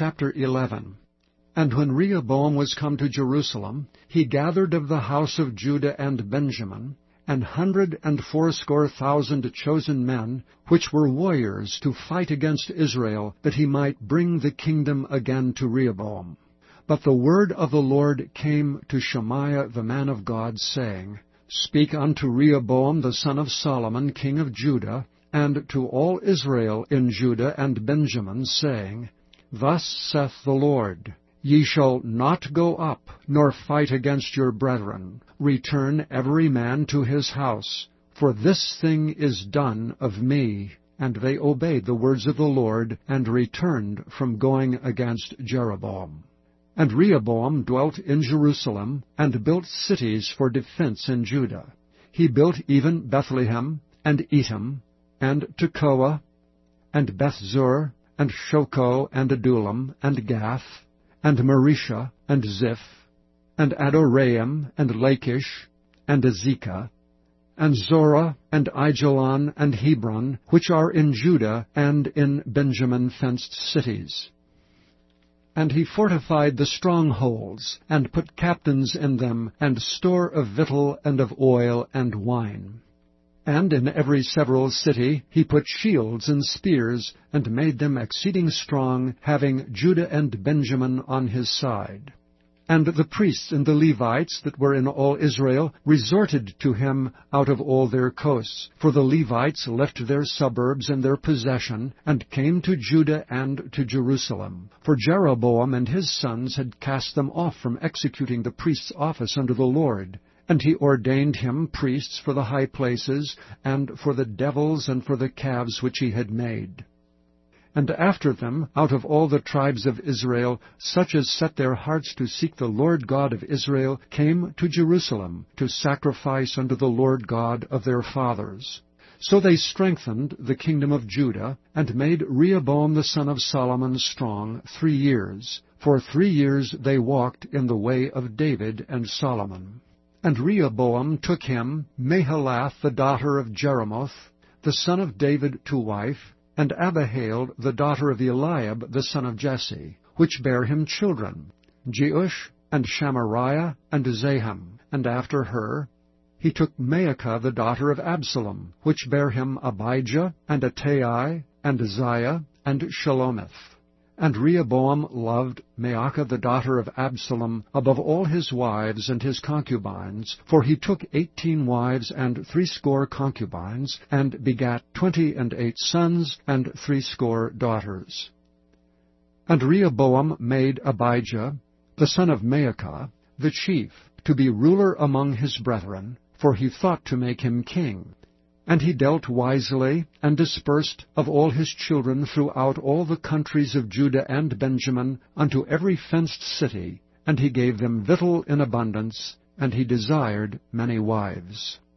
Chapter 11. And when Rehoboam was come to Jerusalem, he gathered of the house of Judah and Benjamin 180,000 chosen men, which were warriors to fight against Israel, that he might bring the kingdom again to Rehoboam. But the word of the Lord came to Shemaiah the man of God, saying, Speak unto Rehoboam the son of Solomon, king of Judah, and to all Israel in Judah and Benjamin, saying, Thus saith the Lord, Ye shall not go up, nor fight against your brethren. Return every man to his house, for this thing is done of me. And they obeyed the words of the Lord, and returned from going against Jeroboam. And Rehoboam dwelt in Jerusalem, and built cities for defense in Judah. He built even Bethlehem, and Etam, and Tekoa, and Bethzur, and Shoko, and Adullam, and Gath, and Marisha, and Ziph, and Adoraim, and Lachish, and Azekah, and Zorah, and Aijalon, and Hebron, which are in Judah and in Benjamin fenced cities. And he fortified the strongholds, and put captains in them, and store of victual, and of oil, and wine. And in every several city he put shields and spears, and made them exceeding strong, having Judah and Benjamin on his side. And the priests and the Levites that were in all Israel resorted to him out of all their coasts. For the Levites left their suburbs and their possession, and came to Judah and to Jerusalem. For Jeroboam and his sons had cast them off from executing the priest's office unto the Lord. And he ordained him priests for the high places, and for the devils, and for the calves which he had made. And after them, out of all the tribes of Israel, such as set their hearts to seek the Lord God of Israel, came to Jerusalem to sacrifice unto the Lord God of their fathers. So they strengthened the kingdom of Judah, and made Rehoboam the son of Solomon strong 3 years. For 3 years they walked in the way of David and Solomon. And Rehoboam took him Mahalath the daughter of Jeremoth, the son of David, to wife, and Abihail the daughter of Eliab the son of Jesse, which bare him children, Jeush, and Shamariah, and Zaham. And after her he took Maacah the daughter of Absalom, which bare him Abijah, and Attai, and Uzziah, and Shelomith. And Rehoboam loved Maacah the daughter of Absalom above all his wives and his concubines, for he took 18 wives and 80 concubines, and begat 28 sons and 80 daughters. And Rehoboam made Abijah, the son of Maacah, the chief, to be ruler among his brethren, for he thought to make him king. And he dealt wisely, and dispersed of all his children throughout all the countries of Judah and Benjamin unto every fenced city, and he gave them victual in abundance, and he desired many wives.